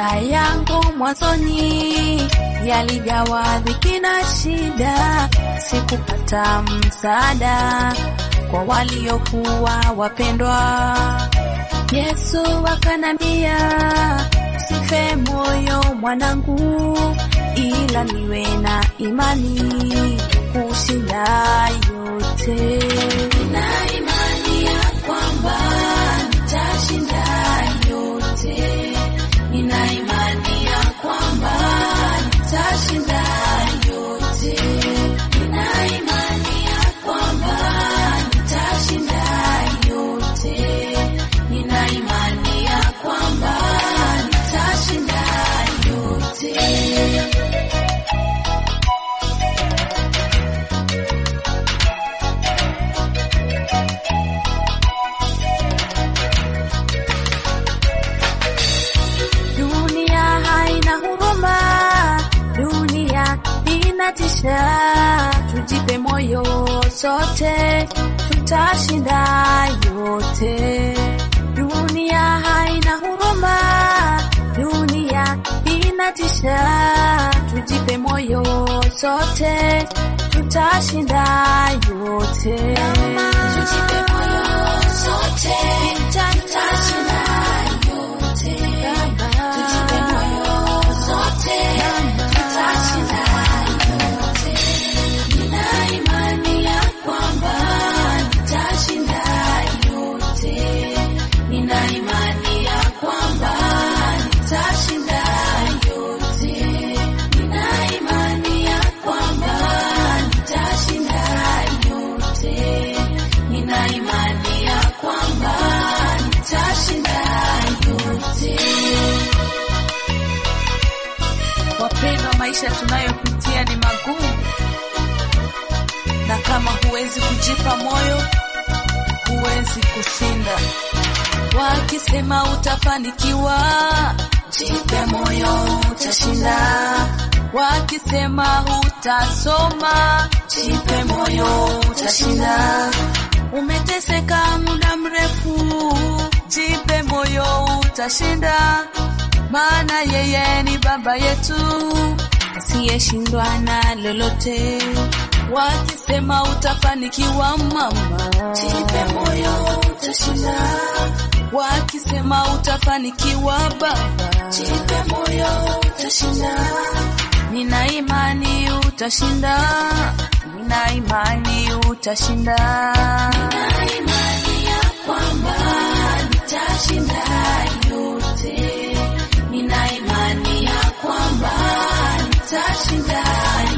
yangu mwanzoni yalijawa dhiki na shida, sikupata msaada kwa waliokuwa wapendwa. Yesu akanambia, usife moyo mwanangu, ila niwe na imani kushinda yote. Nina imani ya kwamba nitashinda yote. Nina imani ya kwamba nitashinda yote. Nina imani ya kwamba nitashinda yote. Nina imani ya kwamba nitashinda yote. Dunia haina huruma, dunia inatisha, tujipe moyo sote, tutashinda yote. Dunia haina huruma, dunia inatisha, tujipe moyo sote, tutashinda yote. Tujipe moyo sote, tutashinda yote. Tujipe moyo sote, tutashinda yote. Nina imani ya kwamba nitashinda yote. Nina imani ya kwamba nitashinda yote. Nina imani ya kwamba nitashinda yote. Nina imani ya kwamba nitashinda yote. Wapendwa, maisha tunayopitia ni magumu, na kama huwezi kujipa moyo, huwezi kushinda. Wakisema utafanikiwa, jipe moyo, utashinda. Wakisema utasoma, jipe moyo, utashinda. Umeteseka muda mrefu, jipe moyo, utashinda. Maana yeye ni baba yetu, asiyeshindwa na lolote. Wakisema utafanikiwa mama, jipe moyo, utashinda. Wakisema utafanikiwa baba, jipe moyo, utashinda. Nina imani utashinda, nina imani utashinda. Nina imani ya kwamba nitashinda yote. Nina imani ya kwamba nitashinda